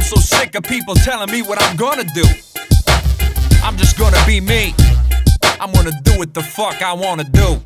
so sick of people telling me what I'm gonna do. I'm just gonna be me. I'm gonna do what the fuck I wanna do.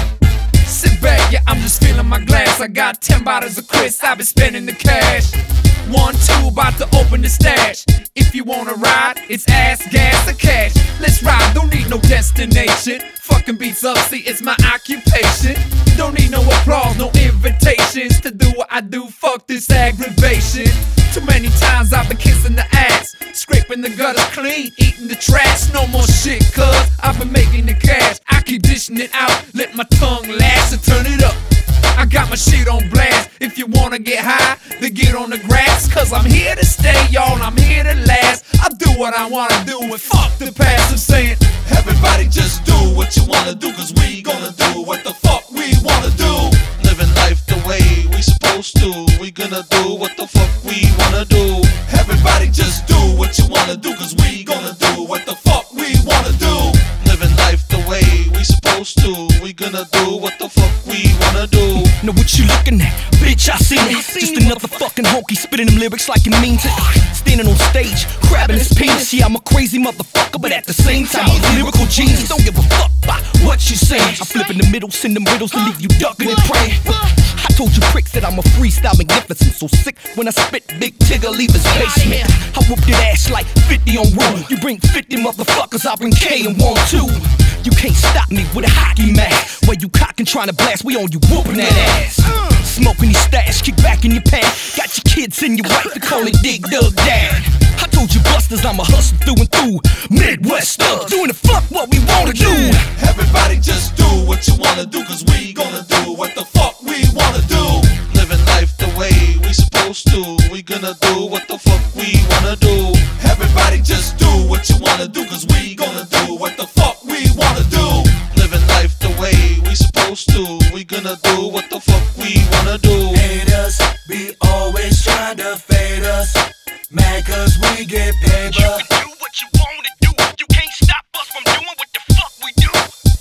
Sit back, yeah, I'm just filling my glass. I got 10 bottles of Chris, I've been spending the cash. 1, 2, about to open the stash. If you wanna ride, it's ass, gas, or cash. Let's ride, don't need no destination. Fucking beats up, see, it's my occupation. Don't need no applause, no invitations to do what I do, fuck this aggravation. Too many times I've been kissing the ass, scraping the gutters clean, eating the trash. No more shit, cuz I've been making the cash. I keep dishing it out, let my tongue lash and turn it up. I got my shit on blast. If you wanna get high, then get on the grass. Cause I'm here to stay, y'all, I'm here to last. I do what I wanna do and fuck the past. I'm saying, everybody just do what you wanna do, cause we gonna do what the fuck we wanna do. Living life the way we supposed to, we gonna do what the fuck we wanna do. Everybody just do what you wanna do, cause we gonna do what the fuck we wanna do. Living life the way we supposed to, we gonna do what the fuck we wanna do. Know what you looking at? Bitch, I seen it. Just another fucking honky spitting them lyrics like it means it. Standing on stage, grabbing his penis. Yeah, I'm a crazy motherfucker, but at the same time, I'm a lyrical genius. Don't give a fuck about what you say. I flip in the middle, send them riddles to leave you ducking and praying. I told you pricks that I'm a freestyle magnificent. So sick when I spit, Big Tigger leave his basement. I whoop that ass like 50 on roll. You bring 50 motherfuckers, I bring K and 1, 2. You can't stop me with a hockey mask. Where you cockin' trying to blast, we on you whooping that ass. Smoking your stash, kick back in your pants. Got your kids and your wife to call it Dig Dug Dad. I told you busters I'm a hustle through and through. Midwest thugs, doing the fuck what we wanna do. Everybody just do what you wanna do, cause we gonna do what the fuck we wanna do. Living life the way we supposed to, we gonna do what the fuck we wanna do. Everybody just do what you wanna do, cause we gonna do what the fuck we wanna do. Living life the way we supposed to, we gonna do what the fuck we wanna do. Haters be always trying to fade us, mad cause we get paid, You can do what you wanna do, you can't stop us from doing what the fuck we do.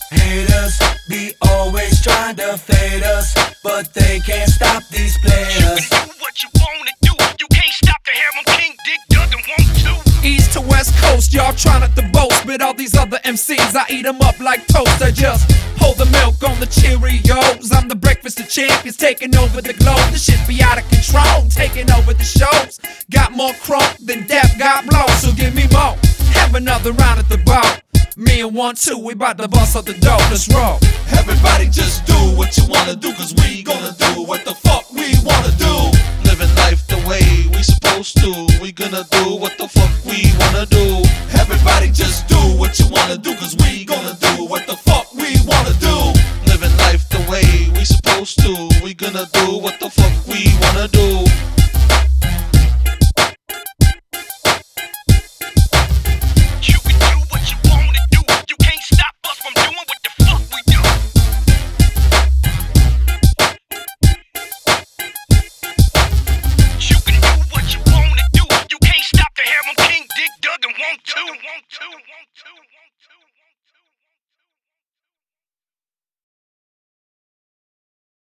Haters be always trying to fade us, but they can't stop these You players. can do what you wanna do, you can't stop the hair. I'm King Dig Dug and 1, 2. East to West Coast, y'all try not to boast. But all these other MCs, I eat them up like toast. I just hold the milk on the Cheerios. I'm the breakfast of champions, taking over the globe. The shit be out of control, taking over the shows. Got more crunk than Death got blow, so give me more. Have another round at the bar. Me and 1, 2, we bout to bust out the dope. Let's roll. Everybody just do what you wanna do, cause we gonna do what the fuck we wanna do. Living life the way we supposed to, we gonna do what the fuck we wanna do. Everybody just do what you wanna do, cause we gonna do what the fuck we wanna do. Living life the way we supposed to, we gonna do